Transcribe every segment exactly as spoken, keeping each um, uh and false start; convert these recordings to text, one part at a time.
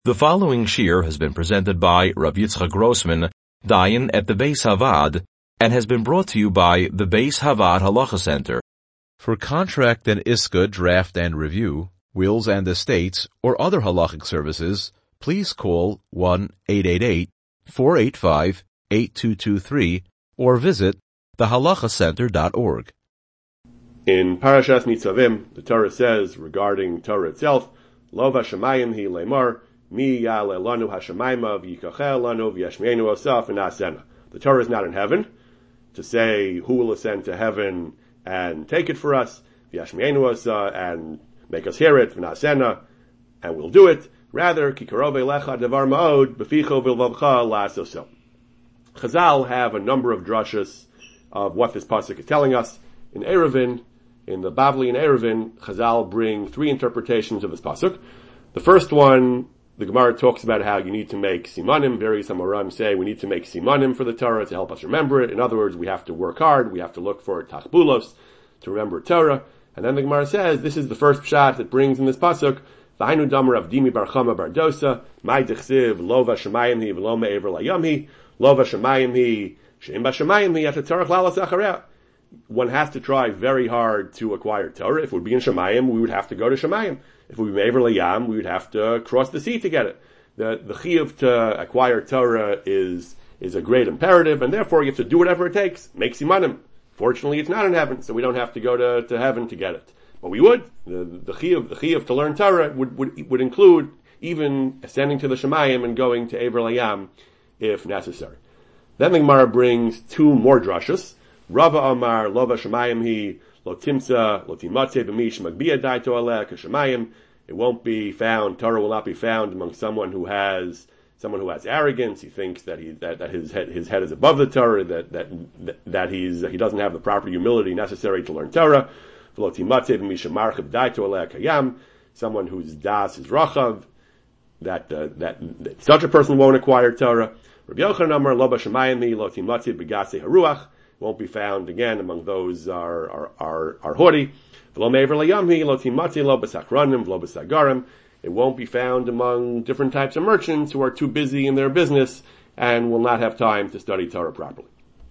The following shir has been presented by Rav Yitzchak Grossman, Dayan at the Beis Havad, and has been brought to you by the Beis Havad Halacha Center. For contract and iska draft and review, wills and estates, or other halachic services, please call one eight eight eight, four eight five, eight two two three or visit the halacha center dot org. In Parashas Nitzavim, the Torah says regarding Torah itself, Lo v'shamayim hi lemar, mi ya'ale lanu hashamayma v'yikachel lanu v'yashmeinu asaf v'nasena. The Torah is not in heaven to say who will ascend to heaven and take it for us, v'yashmeinu asaf, and make us hear it, v'nasena, and we'll do it. Rather, ki karov elecha devar ma'od, b'ficho v'lvavcha la'asoso. Chazal have a number of drashas of what this pasuk is telling us. In Eruvin, in the Bavli and Eruvin, Chazal bring three interpretations of this pasuk. The first one, the Gemara talks about how you need to make simanim. Various Amoraim say we need to make simanim for the Torah to help us remember it. In other words, we have to work hard. We have to look for tachbulos to remember Torah. And then the Gemara says this is the first pshat that brings in this pasuk. V'hainu damer avdimi bar chama bar dosa mai dechsiv lo v'shamayim hi v'lo me'ever layam hi lo v'shamayim hi she'im v'shamayim hi at tzarech lalas achareh. One has to try very hard to acquire Torah. If it would be in Shemayim, we would have to go to Shemayim. If it would be Me'ever Layam, we would have to cross the sea to get it. The, the chiyuv to acquire Torah is, is a great imperative, and therefore you have to do whatever it takes. Make simanim. Fortunately, it's not in heaven, so we don't have to go to, to heaven to get it. But we would. The, the chiyuv, the chiyuv to learn Torah would, would, would include even ascending to the Shemayim and going to Ever Layam if necessary. Then the Gemara brings two more drashas. Rava Amar, Lo v'shamayim hi, Lo timsa, Lo timatze b'mish magbiya daito aleh k'shamayim. It won't be found, Torah will not be found among someone who has, someone who has arrogance. He thinks that he, that, that his head, his head is above the Torah, that, that, that he's, he doesn't have the proper humility necessary to learn Torah. Lo timatze b'mish marchav daito aleh kayam. Someone whose das is rachav, that, uh, that, that such a person won't acquire Torah. Rabbi Yochanan Amar, Lo v'shamayim hi, Lo timatze b'gasei haruach. Won't be found again among those are are are, are haughty. It won't be found among different types of merchants who are too busy in their business and will not have time to study Torah properly.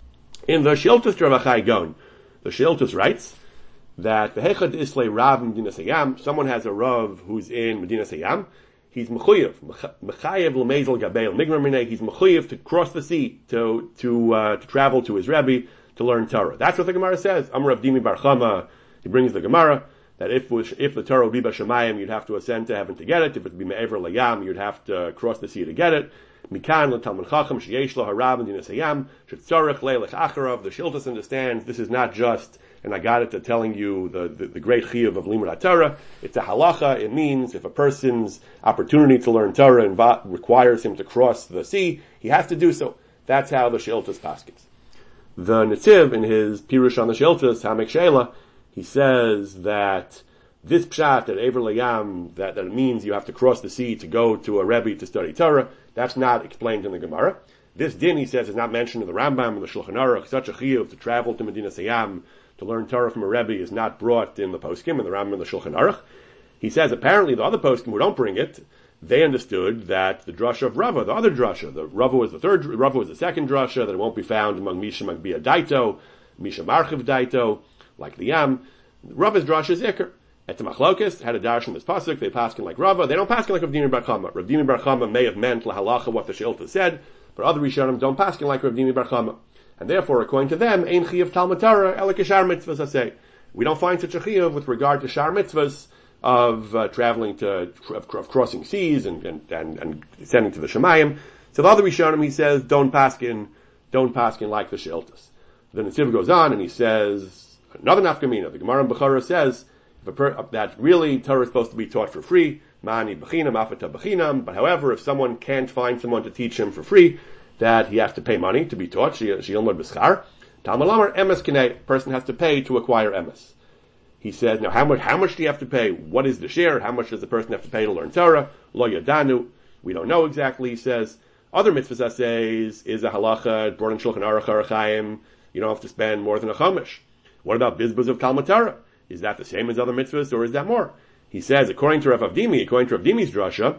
In the Shiltus Dravachai Gon, the Shiltus writes that the Hechad Islay Rav Medina Sayam, someone has a Rav who's in Medina Sayam, he's mechuyev, mechayev l'mezel gabeil nigmar minei. He's mechuyev to cross the sea to to uh, to travel to his Rebbe to learn Torah. That's what the Gemara says. Amar Avdimi bar Chama, he brings the Gemara that if if the Torah would be b'shamayim, you'd have to ascend to heaven to get it. If it would be me'ever layam, you'd have to cross the sea to get it. Mikan l'talmid chacham sheyesh lo harav medina sayam shetzorech leilech acharav. The Shiltus understands this is not just, and I got it to telling you the, the, the great chiyuv of limud Torah. It's a halacha. It means if a person's opportunity to learn Torah inv- requires him to cross the sea, he has to do so. That's how the Shiltus paskins. The Netziv, in his Pirush on the Shiltus, Hamek Sheila, he says that this pshat at Ever Layam, that, that it means you have to cross the sea to go to a Rebbe to study Torah, that's not explained in the Gemara. This din, he says, is not mentioned in the Rambam and the Shulchan Aruch. Such a chiyuv to travel to Medina Sayam to learn Torah from a Rebbe is not brought in the Poskim, in the Rambam and the Shulchan Aruch. He says apparently the other Poskim who don't bring it, they understood that the drasha of Rava, the other drasha, the Rava was the third, Rava was the second drasha, that it won't be found among Misha Magbiya Daito, Misha Marchiv Daito, like the Yam. Rava's drasha is Iker. At the Machlokes, had a darshan in this pasuk, they paskin like Rava, they don't paskin like Rav Dimi bar Chama. Rav Dimi bar Chama may have meant lahalacha what the Shilta said, but other Rishonim don't paskin like Rav Dimi bar Chama. And therefore, according to them, ein chiyuv Talmud Torah, ela k'shar mitzvahs asay. We don't find such a chiyuv with regard to shar mitzvahs, of uh, traveling to, of, of crossing seas and, and, and, and sending to the Shemayim. So the other Rishonim, he says, don't paskin, don't paskin like the Shiltus. The Netziv goes on and he says, another nafkamina, the Gemara in Bechara says, if a per, that really Torah is supposed to be taught for free, mani b'chinam, afata b'chinam, but however, if someone can't find someone to teach him for free, that he has to pay money to be taught, she'ilmod b'schar, Talmud Lamar, emes kinei, a person has to pay to acquire emes. He says, now how much, how much do you have to pay? What is the share? How much does the person have to pay to learn Torah? Lo yadanu. We don't know exactly, he says. Other mitzvahs says is a halacha, brought in Shulchan Aruch Arachayim. You don't have to spend more than a chumash. What about bizbuz of Talmud Torah? Is that the same as other mitzvahs or is that more? He says, according to Rav Avdimi, according to Rav Avdimi's drasha,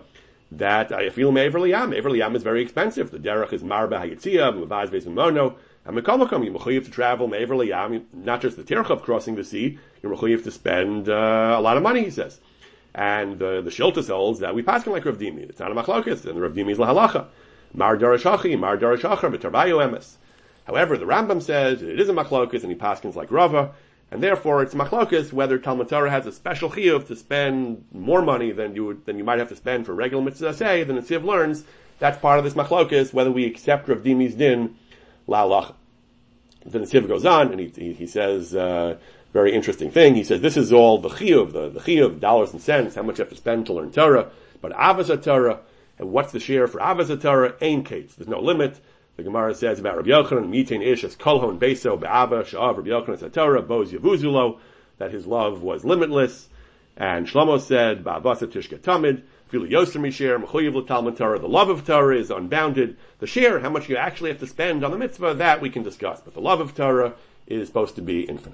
that I feel Me'ever Liyam. Me'ever Liyam is very expensive. The derech is Marba Hayitzia, Mavaz Beis Mono, and Mekamakom. You're mechuyev to travel Me'ever Liyam, not just the tircha of crossing the sea, you're mechuyev to spend uh, a lot of money, he says. And the, the Shiltus holds that we pass him like Rav Dimi. It's not a machlokes, and the Rav Dimi is lahalacha. Mar darashachi, mar darashachar, v'tarbayo emes. However, the Rambam says it is a machlokes, and he paskins like Rava, and therefore it's machlokes whether Talmud Torah has a special chiyuv to spend more money than you would, than you might have to spend for regular mitzvah say. The Netziv learns that's part of this machlokes whether we accept Rav Dimi's din lahalacha. The Netziv goes on and he he, he says uh, very interesting thing. He says this is all the chiyuv, the, the chiyuv, dollars and cents, how much you have to spend to learn Torah, but avos Torah, and what's the share for avos Torah? Ein kates. There's no limit. The Gemara says about Rabbi Yochanan, Mitain Ish as Kolhon Beso Be'ava Sha'av Rabbi Yochanan Satorah Boz Yavuzulo, that his love was limitless. And Shlomo said, Ba'avasa Tishka Tamid, Filu Yoser Misher, Mechuyev L'Talmud Torah, the love of Torah is unbounded. The share, how much you actually have to spend on the mitzvah, that we can discuss. But the love of Torah is supposed to be infinite.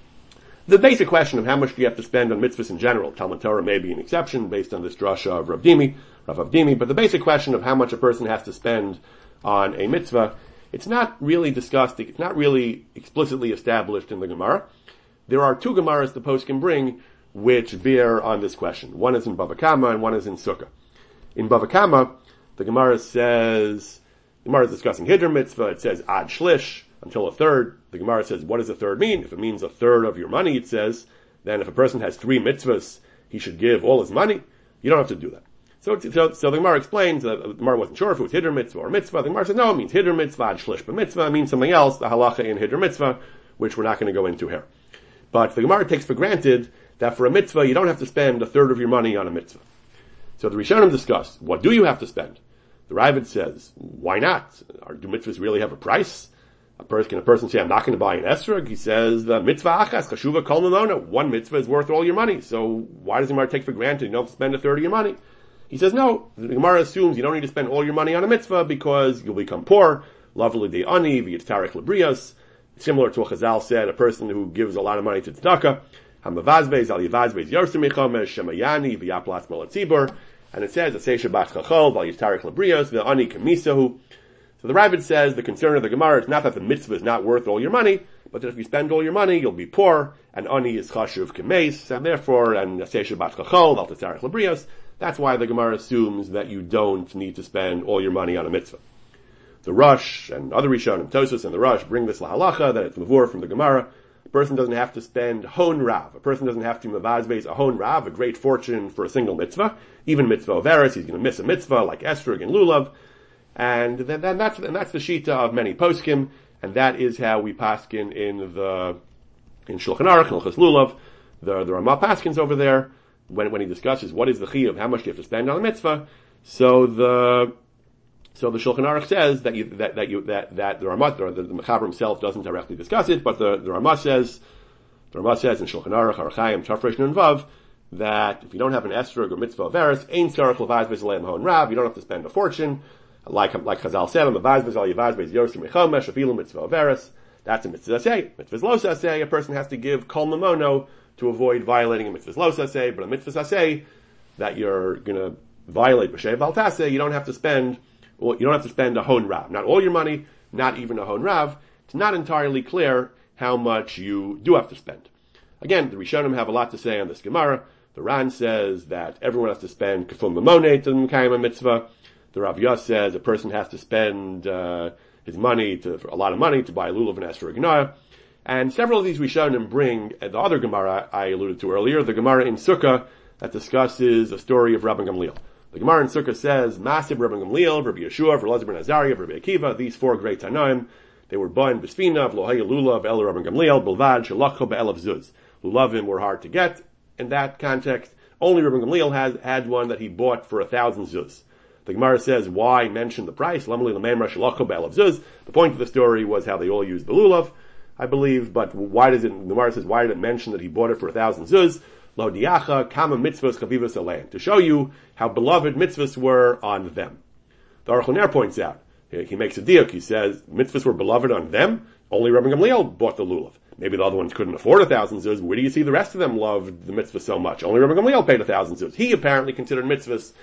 The basic question of how much do you have to spend on mitzvahs in general, Talmud Torah may be an exception based on this drasha of Rav Dimi, Rav Avdimi, but the basic question of how much a person has to spend on a mitzvah, it's not really discussed, it's not really explicitly established in the Gemara. There are two Gemaras the post can bring which bear on this question. One is in Bava Kama and one is in Sukkah. In Bava Kama, the Gemara says, the Gemara is discussing Hidr mitzvah, it says ad shlish, until a third. The Gemara says, what does a third mean? If it means a third of your money, it says, then if a person has three mitzvahs, he should give all his money. You don't have to do that. So, so, so the Gemara explains that the Gemara wasn't sure if it was Hidr mitzvah or mitzvah. The Gemara says, no, it means Hidr mitzvah, ad shlish, but mitzvah means something else, the halacha in Hidr mitzvah, which we're not going to go into here. But the Gemara takes for granted that for a mitzvah, you don't have to spend a third of your money on a mitzvah. So the Rishonim discuss, what do you have to spend? The Ravid says, why not? Do mitzvahs really have a price? A person, can a person say, I'm not going to buy an esrog? He says, the mitzvah achas, chashuva kol mamona. One mitzvah is worth all your money. So why does the Gemara take for granted you don't have to spend a third of your money? He says, no, the Gemara assumes you don't need to spend all your money on a mitzvah because you'll become poor. Lovely de ani, v'yitzarech lebrios. Similar to what Chazal said, a person who gives a lot of money to tzedakah. Hamavazbeis, al yivazbeis, yosim mechomesh, shemayani, v'yaplatz malatzibur. And it says, asay shabbat chachol, v'yitzarech lebrios, v'ani kamisahu. So the Ravid says the concern of the Gemara is not that the mitzvah is not worth all your money, but that if you spend all your money, you'll be poor, and ani is chashuv kemeis, and therefore, and asay shabbat chachol, v'yitzarech lebrios. That's why the Gemara assumes that you don't need to spend all your money on a mitzvah. The Rush and other Rishonim, Tosos and the Rush bring this lahalacha that it's mavur from the Gemara. A person doesn't have to spend hon rav. A person doesn't have to mavazbeis a hon rav, a great fortune for a single mitzvah. Even mitzvah of eretz, he's going to miss a mitzvah like esrog and lulav. And then, then that's and that's the shita of many poskim, and that is how we paskin in the in Shulchan Aruch, Hilchos Lulav. The the Ramah paskins over there. When, when he discusses what is the chiyuv, how much do you have to spend on a mitzvah, so the, so the Shulchan Aruch says that you, that, that you, that, that the Ramah, or the, the Mechaber himself doesn't directly discuss it, but the, the Ramah says, the Ramah says in Shulchan Aruch, Arachayim, Tafresh Nun Vav, that if you don't have an esrog or mitzvah of eretz, ein tzarech levaz beis aleim hon rav, you don't have to spend a fortune, like, like Chazal said, levaz beis al yivaz beis yosim mechomesh, afilu mitzvah of eretz, that's a mitzvah say. Mitzvah lo say, a person has to give kol mamono, to avoid violating a mitzvah lo saseh, but a mitzvah saseh that you're gonna violate b'shei val taseh, you don't have to spend, well, you don't have to spend a hon rav. Not all your money, not even a hon rav. It's not entirely clear how much you do have to spend. Again, the Rishonim have a lot to say on this Gemara. The Ran says that everyone has to spend kafum mamoneh to mekayim a mitzvah. The Rav Yos says a person has to spend, uh, his money to, a lot of money to buy a lulav and esrog gnah. And several of these Rishonim bring the other Gemara I alluded to earlier, the Gemara in Sukkah that discusses a story of Rabban Gamliel. The Gemara in Sukkah says, Masib Rabban Gamliel, Rabbi Yeshua, Rabbi Elazar ben Azariah, Rabbi Akiva, these four great Tanaim, they were born B'sfina, V'lohaya Lulav, El Rabban Gamliel, Bilvad, Shalakho Be'elav Zuz. Lulavim were hard to get. In that context, only Rabban Gamliel has, had one that he bought for a thousand Zuz. The Gemara says, why mention the price? Lamali Lamemra Shalakho Be'elav Zuz. The point of the story was how they all used the Lulav, I believe, but why does it, the Gemara says, why did it mention that he bought it for a thousand zuz? Lo diacha, kama mitzvahs chavivas alein. To show you how beloved mitzvahs were on them. The Aruch LaNer points out, he makes a diuk, he says, mitzvahs were beloved on them, only Rabban Gamliel bought the lulav. Maybe the other ones couldn't afford a thousand zuz. Where do you see the rest of them loved the mitzvah so much? Only Rabban Gamliel paid a thousand zuz. He apparently considered mitzvahs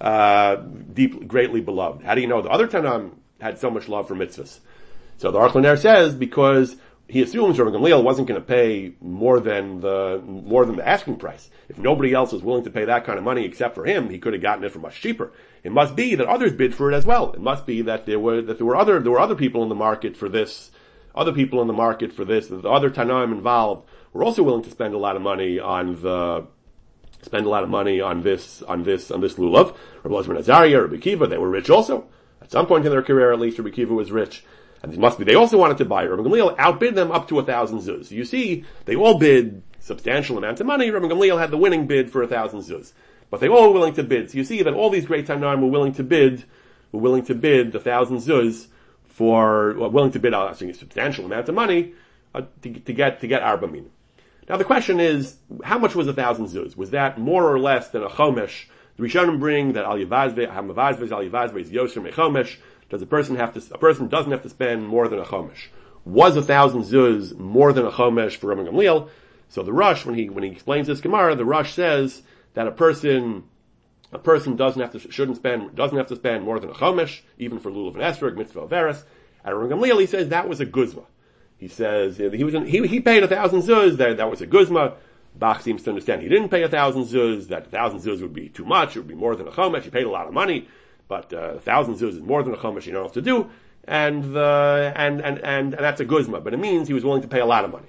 uh, deep, greatly beloved. How do you know the other Tanam had so much love for mitzvahs? So the Aruch LaNer says because he assumes Rabbi Gamliel wasn't going to pay more than the more than the asking price. If nobody else was willing to pay that kind of money except for him, he could have gotten it for much cheaper. It must be that others bid for it as well. It must be that there were that there were other there were other people in the market for this, other people in the market for this. That the other Tanaim involved were also willing to spend a lot of money on the spend a lot of money on this on this on this lulav. Rabbi Elazar ben Azariah, Rabbi Kiva, they were rich also. At some point in their career, at least, Rabbi Kiva was rich. And it must be, they also wanted to buy it. Rabbi Gamliel outbid them up to a thousand zuz. You see, they all bid substantial amounts of money. Rabbi Gamliel had the winning bid for a thousand zuz. But they all were willing to bid. So you see that all these great Tanaim were willing to bid, were willing to bid the thousand zuz for, well, willing to bid uh, a substantial amount of money, uh, to, to get, to get Arba Mina. Now the question is, how much was a thousand zuz? Was that more or less than a chomesh? The Rishonim bring that al yivazve, hamavazve, al yivazve is yoser mechomesh. Does a person have to, a person doesn't have to spend more than a chomesh. Was a thousand zuz more than a chomesh for Rabbi Gamliel? So the Rush, when he, when he explains this Gemara, the Rush says that a person, a person doesn't have to, shouldn't spend, doesn't have to spend more than a chomesh, even for lulav and esrog, mitzvah veres. And Rabbi Gamliel, he says that was a guzma. He says, he was, in, he, he paid a thousand zuz, that, that was a guzma. Bach seems to understand he didn't pay a thousand zuz, that a thousand zuz would be too much, it would be more than a chomesh, he paid a lot of money. But uh, a thousand zuz is more than a chomesh you don't have to do, and the and, and and and that's a guzma. But it means he was willing to pay a lot of money.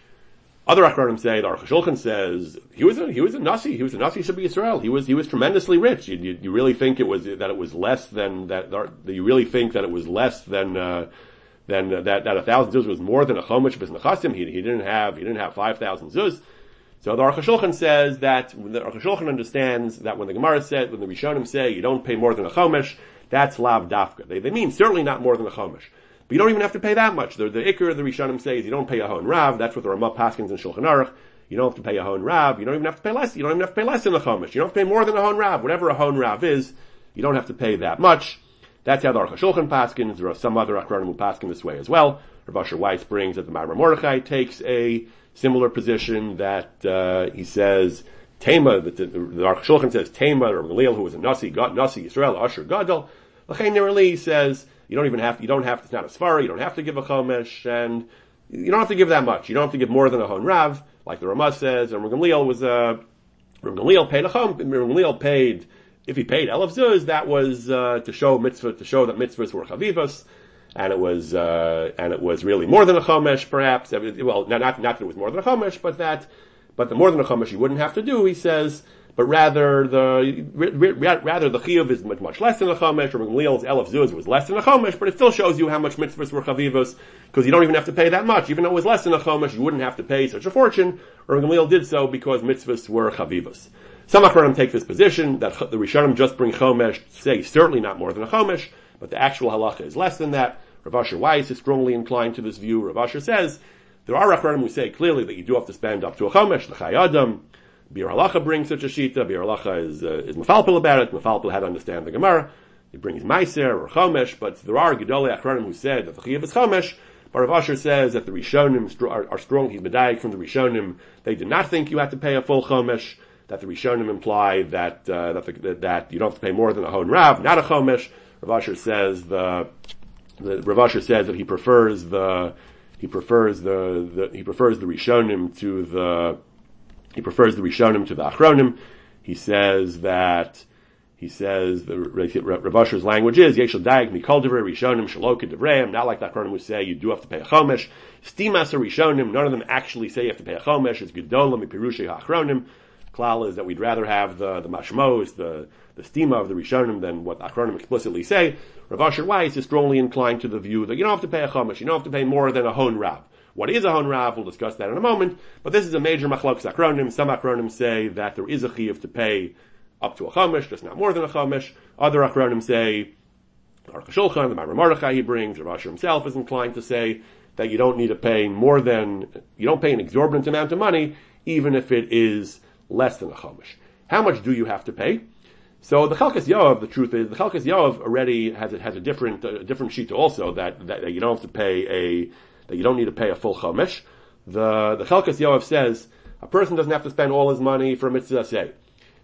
Other Achronim say, the Aruch HaShulchan says he was a, he was a nasi, he was a nasi Shabbat Yisrael. He was he was tremendously rich. You, you, you really think it was that it was less than that? That you really think that it was less than uh, than uh, that that a thousand zuz was more than a chomesh b'z nechasim? He he didn't have he didn't have five thousand zuz. So the Aruch HaShulchan says that, the Aruch HaShulchan understands that when the Gemara said, when the Rishonim say you don't pay more than a chomesh, that's lav dafka. They, they mean certainly not more than a chomesh. But you don't even have to pay that much. The, the ikar of the Rishonim says you don't pay a hon rav. That's what the Ramah paskins in Shulchan Aruch. You don't have to pay a hon rav. You don't even have to pay less. You don't even have to pay less than a chomesh. You don't have to pay more than a hon rav. Whatever a hon rav is, you don't have to pay that much. That's how the Aruch HaShulchan paskins. There are some other Achronim who paskin this way as well. Rav Asher Weiss brings that the Ma'amar Mordechai takes a similar position that uh, he says Tema, that the, the, the Aruch Shulchan says Tema or Gamliel, who was a Nasi, God, Nasi Yisrael, Asher Gadol. L'chein Nereli says you don't even have you don't have it's not a svara, you don't have to give a chomesh, and you don't have to give that much. You don't have to give more than a hon rav, like the Ramah says. And Gamliel was a uh, Gamliel paid a chom. Gamliel paid if he paid elef zuz, that was uh, to show mitzvah to show that mitzvahs were chavivos. And it was, uh, and it was really more than a chomesh, perhaps. Well, not, not, not that it was more than a chomesh, but that, but the more than a chomesh you wouldn't have to do, he says, but rather the, rather the chiyuv is much, much less than a chomesh, or Gamliel's elef zuz was less than a chomesh, but it still shows you how much mitzvahs were chavivos, because you don't even have to pay that much. Even though it was less than a chomesh, you wouldn't have to pay such a fortune, or Gamliel did so because mitzvahs were chavivos. Some Achronim take this position, that the Rishonim just bring chomesh, say certainly not more than a chomesh, but the actual halacha is less than that. Rav Asher Weiss is strongly inclined to this view. Rav Asher says, there are Achronim who say clearly that you do have to spend up to a chomesh, the Chai Adam. Bir Halacha brings such a shita. Bir Halacha is, uh, is mefalpil about it. Mefalpil had to understand the Gemara. He brings Meiser or chomesh, but there are Gedolei Achronim who said that the Chiyuv is chomesh. But Rav Asher says that the Rishonim are, are strong, he's medayik from the Rishonim. They did not think you had to pay a full chomesh. That the Rishonim imply that, uh, that, the, that you don't have to pay more than a hon rav, not a chomesh. Rav Asher says the, the Rav Asher says that he prefers the he prefers the, the he prefers the Rishonim to the he prefers the Rishonim to the Achronim. He says that he says the Rav Asher's language is Yeshel Daig Mikol Divrei Rishonim Shaloka Divreim. Not like the Achronim who say you do have to pay a chomesh. Stimas Rishonim. None of them actually say you have to pay a chomesh. It's Gedolah Mipirushei HaAchronim. Klal is that we'd rather have the, the mashmos, the, the stima of the Rishonim than what the Achronim explicitly say. Rav Asher Weiss is strongly inclined to the view that you don't have to pay a chomesh, you don't have to pay more than a hon rav. What is a hon rav? We'll discuss that in a moment, but this is a major machlokes Achronim. Some Achronim say that there is a chiyuv to pay up to a chomesh, just not more than a chomesh. Other Achronim say, Aruch HaShulchan, the Ma'amar Mordechai he brings, Rav Asher himself is inclined to say that you don't need to pay more than, you don't pay an exorbitant amount of money, even if it is less than a chomesh. How much do you have to pay? So the Chalkas Yoav, the truth is, the Chalkas Yoav already has a, has a different, a different sheet also, that, that, that you don't have to pay a, that you don't need to pay a full chomesh. The, the Chalkas Yoav says, a person doesn't have to spend all his money for a mitzvah say.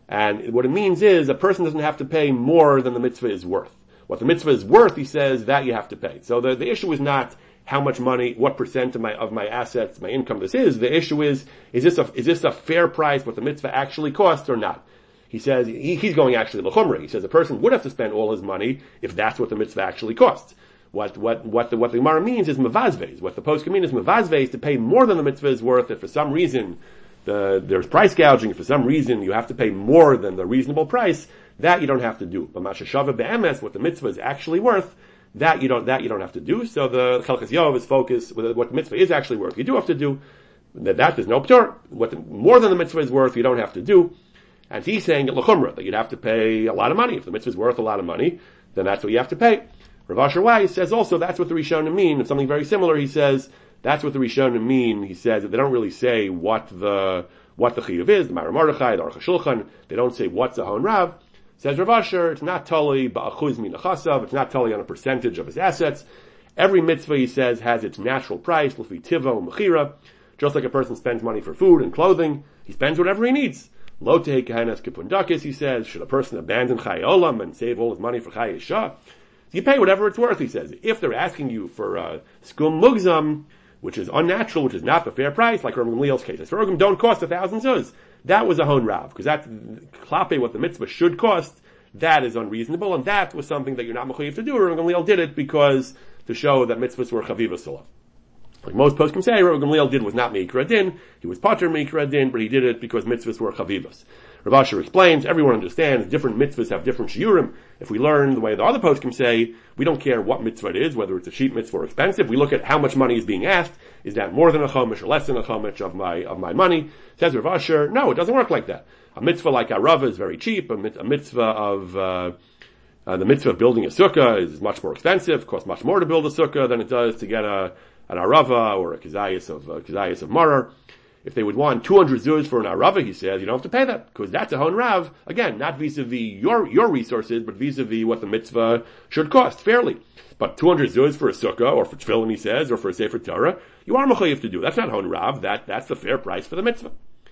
And what it means is a person doesn't have to pay more than the mitzvah is worth. What the mitzvah is worth, he says, that you have to pay. So the, the issue is not how much money, what percent of my, of my assets, my income this is. The issue is, is this a, is this a fair price, what the mitzvah actually costs or not? He says, he, he's going actually l'chumra. He says a person would have to spend all his money if that's what the mitzvah actually costs. What, what, what the, what the Gemara means is mevazvez. What the poskim mean is mevazvez, to pay more than the mitzvah is worth. If for some reason, the, there's price gouging, if for some reason you have to pay more than the reasonable price, that you don't have to do. But mashashava be'emes, what the mitzvah is actually worth, that you don't, that you don't have to do. So the Chelkas Yov is focused with what the mitzvah is actually worth. You do have to do. That, that there's no p'tur. What the, more than the mitzvah is worth, you don't have to do. And he's saying at l'chumra, that you'd have to pay a lot of money. If the mitzvah is worth a lot of money, then that's what you have to pay. Rav Asher Weiss says also that's what the Rishonim mean. If something very similar, he says, that's what the Rishonim mean. He says that they don't really say what the, what the chiyuv is, the Ma'aser Mordechai, the Aruch HaShulchan. They don't say what's a hon rav. Says Rav Asher, it's not totally ba'achuz min achasav, it's not totally on a percentage of his assets. Every mitzvah, he says, has its natural price, l'fi tivo and mechira. Just like a person spends money for food and clothing, he spends whatever he needs. Lo tehei kehenes kipundakis, he says, should a person abandon chayei olam and save all his money for chayei shah? You pay whatever it's worth, he says. If they're asking you for uh, skum mugzam, which is unnatural, which is not the fair price, like Rav Gamliel's case, Esrogim don't cost a thousand zuz. That was a hon rav, because that's klape, what the mitzvah should cost. That is unreasonable, and that was something that you're not mechuyev to do. Rav Gamliel did it because to show that mitzvahs were chavivas salav. Like most poskim say, Rav Gamliel did was not meikra din. He was pater meikra din, but he did it because mitzvahs were chavivas. Rav Asher explains, everyone understands, different mitzvahs have different shiurim. If we learn the way the other poskim say, we don't care what mitzvah it is, whether it's a cheap mitzvah or expensive. We look at how much money is being asked. Is that more than a chomesh or less than a chomesh of my, of my money? Says Rav Asher, no, it doesn't work like that. A mitzvah like Arava is very cheap. A, mit- a mitzvah of, uh, uh, the mitzvah of building a sukkah is much more expensive. It costs much more to build a sukkah than it does to get a, an Arava or a kizayis of, uh, kizayis of Marar. If they would want two hundred zuz for an Arava, he says, you don't have to pay that, because that's a hon rav. Again, not vis-a-vis your, your resources, but vis-a-vis what the mitzvah should cost, fairly. But two hundred zuz for a sukkah, or for tefillin, he says, or for a sefer Torah, you are mechayev to do. That's not hon rav, that, that's the fair price for the mitzvah.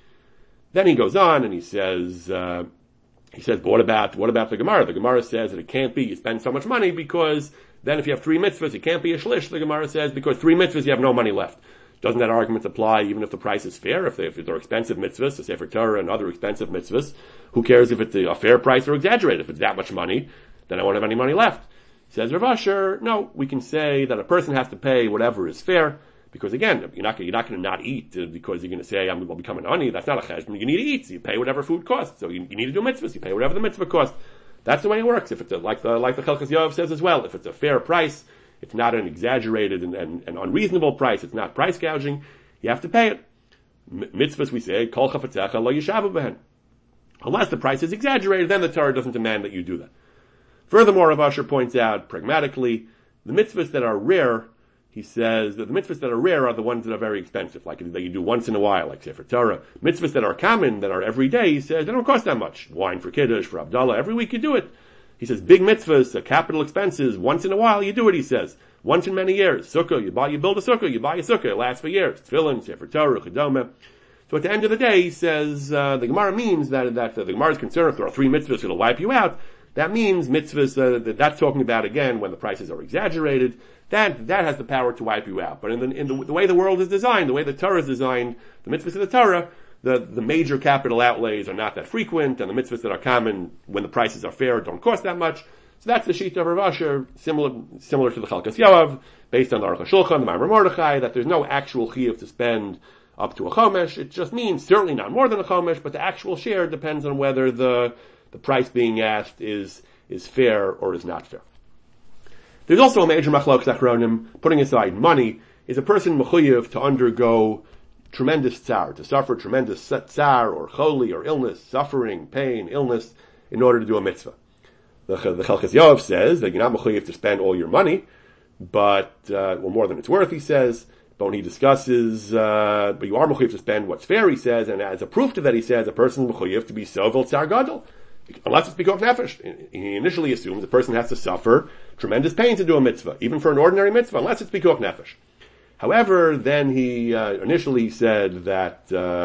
Then he goes on and he says, uh, he says, but what about, what about the Gemara? The Gemara says that it can't be, you spend so much money, because then if you have three mitzvahs, it can't be a shlish, the Gemara says, because three mitzvahs, you have no money left. Doesn't that argument apply even if the price is fair? If, they, if they're expensive mitzvahs, the Sefer Torah and other expensive mitzvahs, who cares if it's a fair price or exaggerated? If it's that much money, then I won't have any money left. Says Rav Asher, no, we can say that a person has to pay whatever is fair, because again, you're not, you're not going to not eat because you're going to say, I'm going to become an ani. That's not a cheshbon. You need to eat, so you pay whatever food costs. So you, you need to do mitzvahs, you pay whatever the mitzvah costs. That's the way it works. If it's a, like the, like the Chelkas Yov says as well, if it's a fair price, it's not an exaggerated and, and, and unreasonable price, it's not price gouging, you have to pay it. M- mitzvahs, we say, kol chafetzecha lo yishavu behen. Unless the price is exaggerated, then the Torah doesn't demand that you do that. Furthermore, Rav Asher points out, pragmatically, the mitzvahs that are rare, he says that the mitzvahs that are rare are the ones that are very expensive, like that you do once in a while, like Sefer Torah. Mitzvahs that are common, that are every day, he says, they don't cost that much. Wine for Kiddush, for Abdallah, every week you do it. He says, big mitzvahs, uh, capital expenses, once in a while you do it, he says. Once in many years. Sukkah, you buy, you build a sukkah, you buy a sukkah, it lasts for years. Tefillin, Sefer Torah, Chedoma. So at the end of the day, he says, uh, the Gemara means that, that uh, the Gemara is concerned if there are three mitzvahs it'll wipe you out. That means mitzvahs, uh, that, that's talking about again when the prices are exaggerated. That, that has the power to wipe you out. But in the, in the, the way the world is designed, the way the Torah is designed, the mitzvahs of the Torah, the, the major capital outlays are not that frequent, and the mitzvahs that are common when the prices are fair don't cost that much. So that's the sheet of Rav Asher, similar, similar to the Chelkas Yoav, based on the Aruch HaShulchan, the Ma'aser Mordechai, that there's no actual chiyuv to spend up to a chomesh. It just means certainly not more than a chomesh, but the actual share depends on whether the, the price being asked is, is fair or is not fair. There's also a major machlokes achronim, putting aside money, is a person mechuyev to undergo tremendous tsar, to suffer tremendous tsar or choli or illness, suffering, pain, illness, in order to do a mitzvah. The, the Chelkas Yov says that you're not mechuyev to spend all your money, but, uh, well, more than it's worth, he says. But when he discusses, uh, but you are mechuyev to spend what's fair, he says, and as a proof to that, he says, a person is mechuyev to be sovel tsar gadol. Unless it's pikuach nefesh. He initially assumes a person has to suffer tremendous pain to do a mitzvah, even for an ordinary mitzvah, unless it's pikuach nefesh. However, then he, uh, initially said that, uh,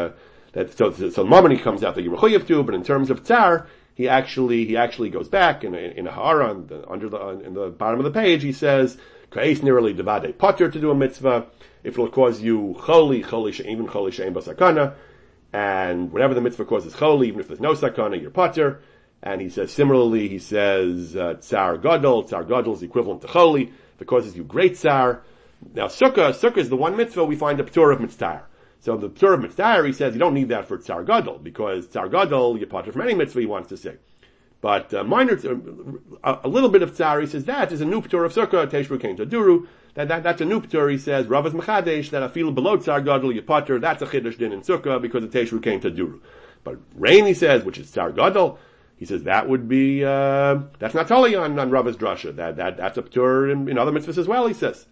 that so so the moment he comes out that you're mechuyev to, but in terms of tsar, he actually he actually goes back in a, in a ha'ara on the, under the in the bottom of the page. He says ka'es nearly devade potter to do a mitzvah if it'll cause you choli choli she'im choli she'im basakana, and whenever the mitzvah causes choli, even if there's no sakana, you're potter. And he says similarly, he says uh, tsar gadol, tsar gadol is equivalent to choli if it causes you great tsar. Now sukkah sukkah is the one mitzvah we find a ptur of mitzvah. So the ptur of mitzvah, he says you don't need that for tsar gadol, because tsar gadol you're potter from any mitzvah he wants to say. But uh, minor, uh, a little bit of tsar, he says that is a new ptur of sukkah, teshru kein taduru. That, that that's a new ptur. He says Rav is mechadesh that I feel below tsar gadol you potter. That's a chiddush din in sukkah because of teshru kein taduru. But rain, he says, which is tsar gadol, he says that would be uh, that's not totally on on Rav's drasha. That that that's a ptur in, in other mitzvahs as well. He says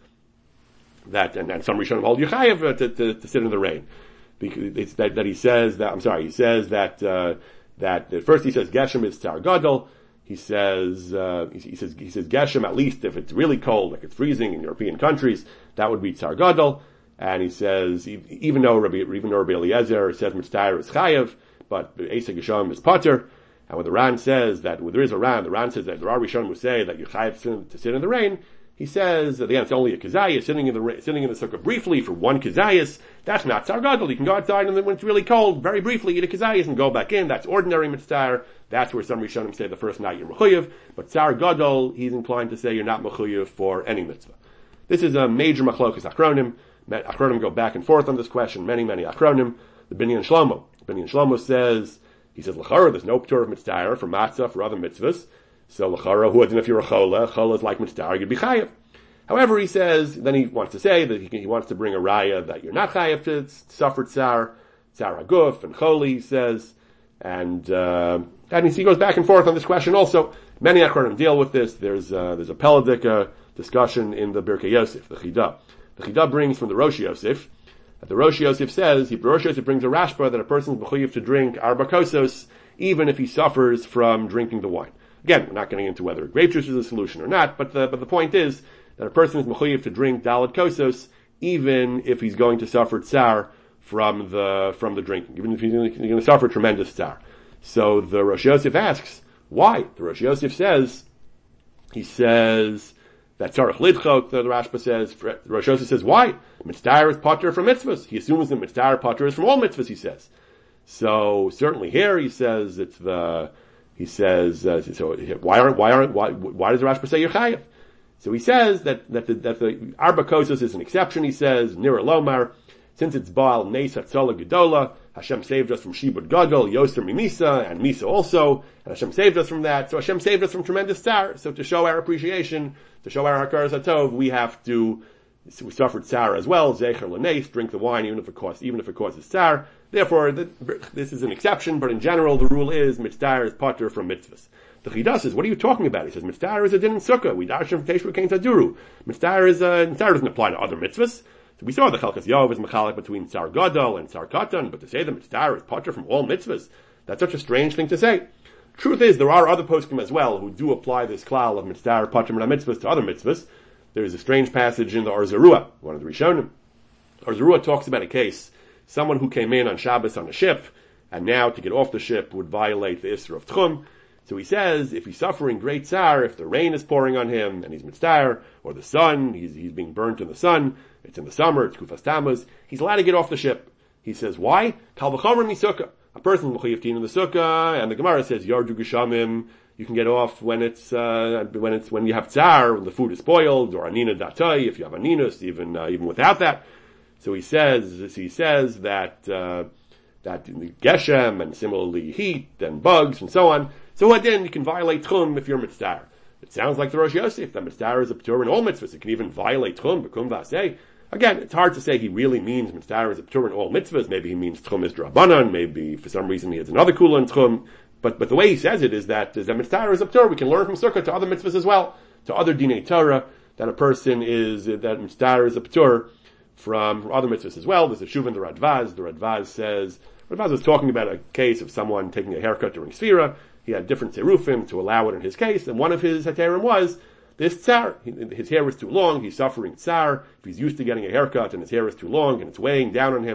that, and, and some Rishonim hold Yechayev uh, to, to to sit in the rain. Because it's that, that he says that I'm sorry, he says that uh, that at first he says Geshem is tsar gadol. He says uh, he, he says he says Geshem, at least if it's really cold, like it's freezing in European countries, that would be tsar gadol. And he says even though Rabbi even though Rabbi Eliezer says mitzvah is chayev, but Eisa Geshem is potter. And when the Ran says that, when there is a Ran, the Ran says that there are Rishonim who say that you're chayav to sit in the rain. He says, again, it's only a kazayas, sitting in the sitting in the sukkah briefly for one kazayas. That's not tsar gadol. You can go outside and then when it's really cold, very briefly eat a kazayas and go back in. That's ordinary mitzvah. That's where some Rishonim say the first night you're mechuyev. But tsar gadol, he's inclined to say you're not mechuyev for any mitzvah. This is a major machlokas achronim. Achronim go back and forth on this question. Many, many achronim. The Binyan Shlomo. Binyan Shlomo says, he says, l'chara, there's no ptur of mitzvah for matzah, for other mitzvahs. So l'chara, who if you're a chola, chola is like mitzvah, you'd be chayav. However, he says, then he wants to say that he, he wants to bring a raya that you're not chayav to suffer tsar, tsar haguf, and choli, he says. And, uh, and he, he goes back and forth on this question also. Many achronim deal with this. There's, uh, there's a Peladika discussion in the Birkei Yosef, the Chidah. The Chidah brings from the Rosh Yosef, the Rosh Yosef says, the Rosh Yosef brings a rashba that a person is mechuyev to drink arba kosos, even if he suffers from drinking the wine. Again, we're not getting into whether grape juice is a solution or not, but the, but the point is that a person is mechuyev to drink dalad kosos, even if he's going to suffer tsar from the, from the drinking, even if he's going to suffer tremendous tsar. So the Rosh Yosef asks, why? The Rosh Yosef says, he says, that tzarech lidchok, the Rashba says, Rosh Yosef says, why? Mitzvah is potter from mitzvahs. He assumes that mitzvah potter is from all mitzvahs, he says. So, certainly here, he says, it's the, he says, uh, so, why aren't, why aren't, why, why does the Rashba say you're chayav? So he says that, that the, that the arba kosos is an exception, he says, nira lomar, since it's Baal Neis Hatzola Gedola, Hashem saved us from Shibud Gadol, Yoser Mimisa, and Misa also, and Hashem saved us from that. So Hashem saved us from tremendous tsar. So to show our appreciation, to show our Hakaras HaTov, we have to, we suffered tsar as well, Zecher L'Neis, drink the wine even if it costs, even if it causes tsar. Therefore, the, this is an exception, but in general, the rule is, mitzvah is potter from mitzvahs. The Chidah says, what are you talking about? He says, mitzvah is a din in sukkah. We darshan from Teshuvah Kein Taduru. Mitzvah is, uh, mitzvah doesn't apply to other mitzvahs. So we saw the Chalkas Yov is mechalik between Tsar Gadol and Tsar Katan, but to say that mitzvah is potter from all mitzvahs, that's such a strange thing to say. Truth is, there are other poskim as well who do apply this klal of mitzvah potter from mitzvahs to other mitzvahs. There is a strange passage in the Or Zarua, one of the Rishonim. Or Zarua talks about a case, someone who came in on Shabbos on a ship, and now to get off the ship would violate the Isra of Tchum. So he says, if he's suffering great tsar, if the rain is pouring on him, and he's mitzvah, or the sun, he's, he's being burnt in the sun, it's in the summer, it's Kufas Tammuz, he's allowed to get off the ship. He says, why? Kal v'chomer misukah. A person is mechuyev in the sukkah, and the Gemara says, yardu geshamim, you can get off when it's, uh, when it's, when you have tsar, when the food is spoiled, or anina datai, if you have aninus, even, uh, even without that. So he says, he says that, uh, that the geshem, and similarly heat, and bugs, and so on. So then you can violate tchum if you're mitzvah. It sounds like the Rosh Yosef, that mitzvah is a ptur in all mitzvahs. It can even violate tchum, b'kum v'aseh. Again, it's hard to say he really means mitzvah is a ptur in all mitzvahs. Maybe he means tchum is drabanan. Maybe for some reason he has another kula in tchum. But, but the way he says it is that, is that mitzvah is a ptur. We can learn from sukkah to other mitzvahs as well, to other dinei Torah, that a person is, that mitzvah is a ptur from, from other mitzvahs as well. There's a shuv in the Radvaz. The Radvaz says, Radvaz was talking about a case of someone taking a haircut during Sfira. He had different terufim to allow it in his case, and one of his heterim was this tsar. His hair was too long, he's suffering tsar. If he's used to getting a haircut and his hair is too long and it's weighing down on him,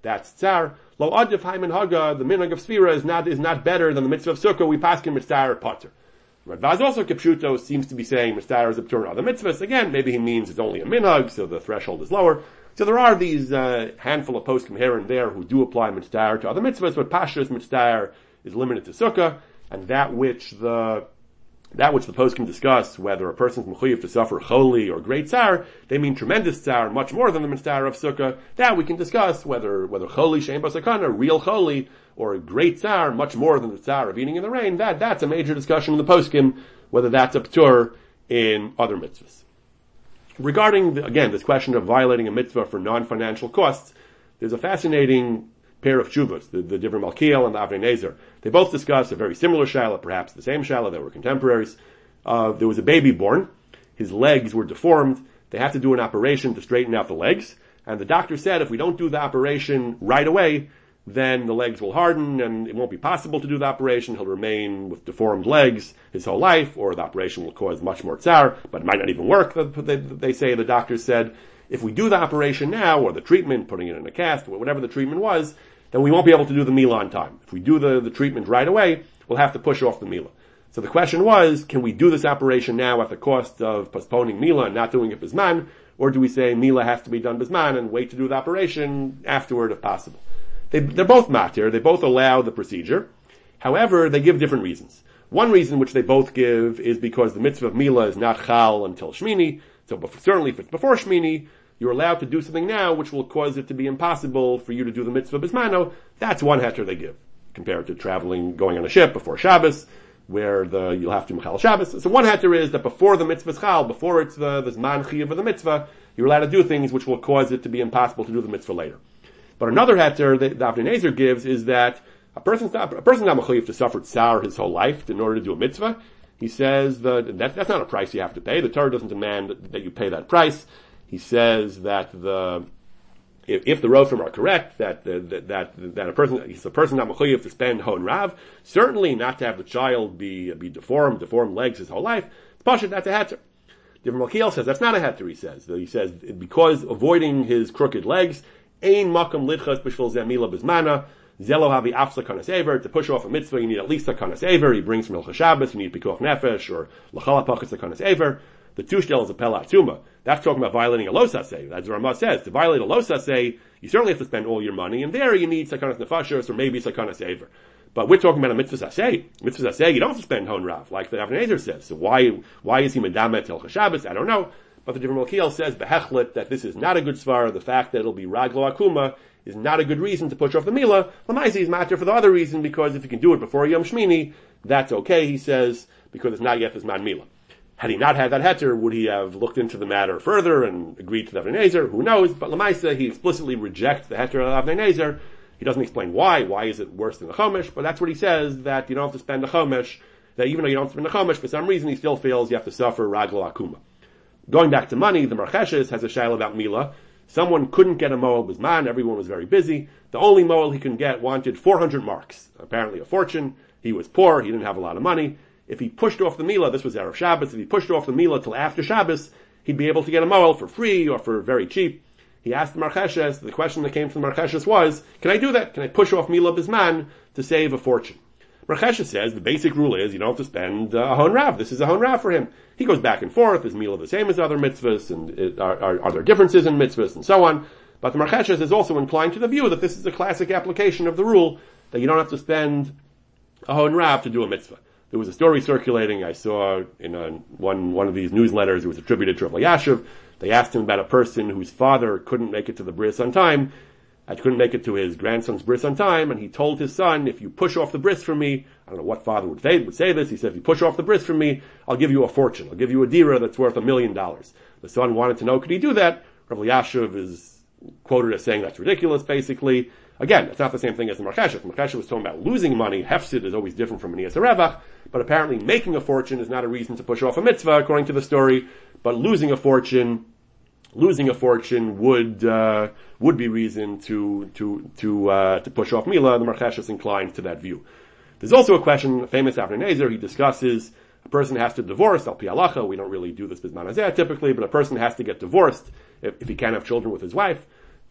that's tsar. Lo adif haimin haga, the minhag of Sfira is not, is not better than the mitzvah of Sukkah, we paskin mitzvah potter. Radvaz also Kipshuto seems to be saying mitzvah is a p'tur other mitzvahs. Again, maybe he means it's only a minhag, so the threshold is lower. So there are these, uh, handful of poskim here and there who do apply mitzvah to other mitzvahs, but Pashas mitzvah is limited to Sukkah, and that which the, that which the poskim discuss, whether a person's mechuyev to suffer choli or great tsar, they mean tremendous tsar, much more than the mitzvah of Sukkah. That we can discuss whether, whether choli, shein basakana, real choli, or a great tsar, much more than the tsar of eating in the rain. That, that's a major discussion in the poskim, whether that's a p'tur in other mitzvahs. Regarding, the, again, this question of violating a mitzvah for non-financial costs, there's a fascinating pair of tshuvas, the, the different Malkiel and the Avnei Nezer. They both discuss a very similar shaila, perhaps the same shaila, they were contemporaries. Uh, there was a baby born, his legs were deformed, they had to do an operation to straighten out the legs, and the doctor said if we don't do the operation right away, then the legs will harden and it won't be possible to do the operation, he'll remain with deformed legs his whole life, or the operation will cause much more tsar, but it might not even work, they, they say, the doctor said. If we do the operation now, or the treatment, putting it in a cast, or whatever the treatment was, then we won't be able to do the Mila on time. If we do the, the treatment right away, we'll have to push off the Mila. So the question was, can we do this operation now at the cost of postponing Mila and not doing it Bisman, or do we say Mila has to be done Bisman and wait to do the operation afterward if possible? They, they're both matir, they both allow the procedure. However, they give different reasons. One reason which they both give is because the mitzvah of Mila is not Chal until Shmini, so before, certainly if it's before Shmini, you're allowed to do something now which will cause it to be impossible for you to do the mitzvah bismano. That's one heter they give, compared to traveling, going on a ship before Shabbos, where the, you'll have to mechal Shabbos. So one heter is that before the mitzvah chal, before it's the, the zman chiyuv of the mitzvah, you're allowed to do things which will cause it to be impossible to do the mitzvah later. But another heter that the Avnei Nezer gives is that a person's not, a person's not mechuyev to suffer tsar his whole life in order to do a mitzvah. He says that, that that's not a price you have to pay. The Torah doesn't demand that, that you pay that price. He says that the if, if the Rofim are correct, that that that that a person he's a person not mechuyev to spend hon rav, certainly not to have the child be be deformed, deformed legs his whole life. Pashut, that's a heter. Different Malkiel says that's not a heter. He says he says because avoiding his crooked legs, ein makam lidchas b'shvil zemila bizmana. Zelo havi afsa kanas aver. To push off a mitzvah, you need at least a kanas aver. He brings from Hilchos Shabbos, you need pikuach nefesh, or l'chal hapachas a kanas aver. The tushtel is a pela atuma. That's talking about violating a losaseh. As the Ramah says, to violate a losaseh, you certainly have to spend all your money, and there you need sakanas nefashos, or maybe sakanas aver. But we're talking about a mitzvah saseh. Mitzvah saseh, you don't have to spend hon rav, like the Avnei Nezer says. So why, why is he medamet Hilchos Shabbos? I don't know. But the different Malkiel says, behechlet, that this is not a good svar. The fact that it'll be raglo akuma is not a good reason to push off the Mila. Lamaisi is matter for the other reason, because if you can do it before Yom Shmini, that's okay, he says, because it's not yet this man Mila. Had he not had that heter, would he have looked into the matter further and agreed to the Avnei Nezer? Who knows? But Lamaisa, he explicitly rejects the heter of Avnei Nezer. He doesn't explain why. Why is it worse than the Chomesh? But that's what he says, that you don't have to spend the Chomesh, that even though you don't spend the Chomesh, for some reason he still feels you have to suffer raglo akuma. Going back to money, the Marcheshes has a shaila about Mila. Someone couldn't get a moel bisman, everyone was very busy. The only moel he could get wanted four hundred marks. Apparently a fortune. He was poor, he didn't have a lot of money. If he pushed off the Mila, this was Erev Shabbos, if he pushed off the Mila till after Shabbos, he'd be able to get a moel for free or for very cheap. He asked the Marcheshes, the question that came from the Marcheshes was, can I do that? Can I push off Mila bisman to save a fortune? Marcheshes says the basic rule is you don't have to spend uh, a hon rav. This is a hon rav for him. He goes back and forth. Is Mila the same as other mitzvahs? And it, are, are, are there differences in mitzvahs and so on? But the Marcheshes is also inclined to the view that this is a classic application of the rule that you don't have to spend a hon rav to do a mitzvah. There was a story circulating I saw in a, one one of these newsletters. It was attributed to Rav Elyashiv. They asked him about a person whose father couldn't make it to the bris on time. I couldn't make it to his grandson's bris on time, and he told his son, if you push off the bris for me, I don't know what father would say, would say this, he said, if you push off the bris for me, I'll give you a fortune. I'll give you a dira that's worth a million dollars. The son wanted to know, could he do that? Rav Elyashiv is quoted as saying that's ridiculous, basically. Again, it's not the same thing as the Marcheshes. The Marcheshes was talking about losing money. Hefsid is always different from Aniyas Revach, but apparently making a fortune is not a reason to push off a mitzvah, according to the story, but losing a fortune Losing a fortune would uh, would be reason to to to uh, to push off Mila. The Marcheshes inclined to that view. There's also a question, a famous Avnei Nezer, he discusses a person has to divorce, al pi halacha. We don't really do this bisman hazeh typically, but a person has to get divorced if, if he can't have children with his wife.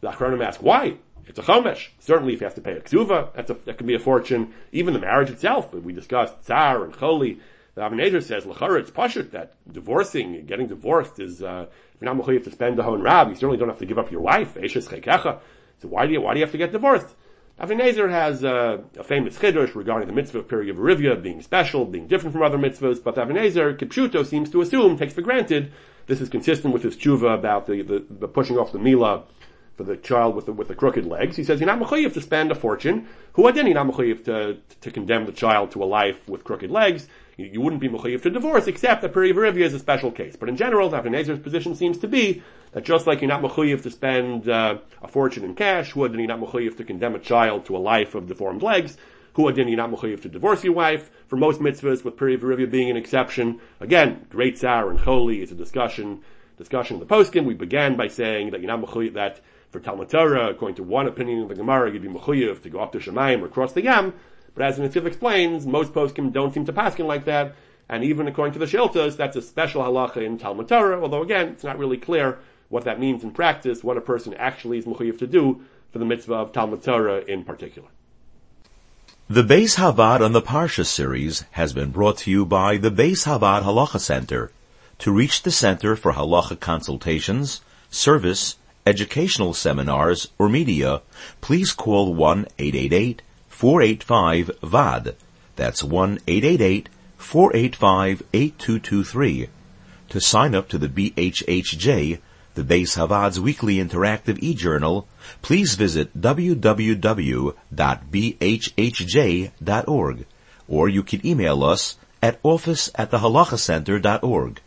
The Achronim ask, why? It's a chomesh. Certainly if you have to pay a ksuva, that's a, that can be a fortune. Even the marriage itself, but we discussed tsar and choli. The Avnei Nezer says, l'chara, it's pashut that divorcing, getting divorced is, uh, if you're not mechuyev to spend the hon rab, you certainly don't have to give up your wife. Eishes chekecha. So why do you, why do you have to get divorced? Avnei Nezer has uh, a famous chiddush regarding the mitzvah of Peri Rivia being special, being different from other mitzvahs, but Avnei Nezer, kipshuto, seems to assume, takes for granted, this is consistent with his tshuva about the, the, the pushing off the milah for the child with the, with the crooked legs. He says, you're not mechuyev to spend a fortune. Who adin, you're not mechuyev to, to condemn the child to a life with crooked legs. You, you wouldn't be mechuyev to divorce, except that Peri Rivia is a special case. But in general, Avnei Nezer's position seems to be that just like you're not mechuyev to spend uh, a fortune in cash, who adin, you're not mechuyev to condemn a child to a life of deformed legs, who adin, you're not mechuyev to divorce your wife. For most mitzvahs, with Peri Rivia being an exception, again, great tsar and choli is a discussion, discussion of the poskim. We began by saying that you're not mechuyev, that for Talmud Torah, according to one opinion of the Gemara, you'd be mechuyev to go up to Shemayim or cross the Yam. But as the Netziv explains, most poskim don't seem to paskin like that. And even according to the Shiltos, that's a special halacha in Talmud Torah, although again, it's not really clear what that means in practice, what a person actually is mechuyev to do for the mitzvah of Talmud Torah in particular. The Beis Havad on the Parsha series has been brought to you by the Beis Havad Halacha Center. To reach the center for halacha consultations, service, educational seminars, or media, please call one eight eight eight, four eight five, V A D. That's one eight eight eight, four eight five, eight two two three. To sign up to the B H H J, the Beis Havad's weekly interactive e-journal, please visit w w w dot b h h j dot org, or you can email us at office at the halacha center dot org.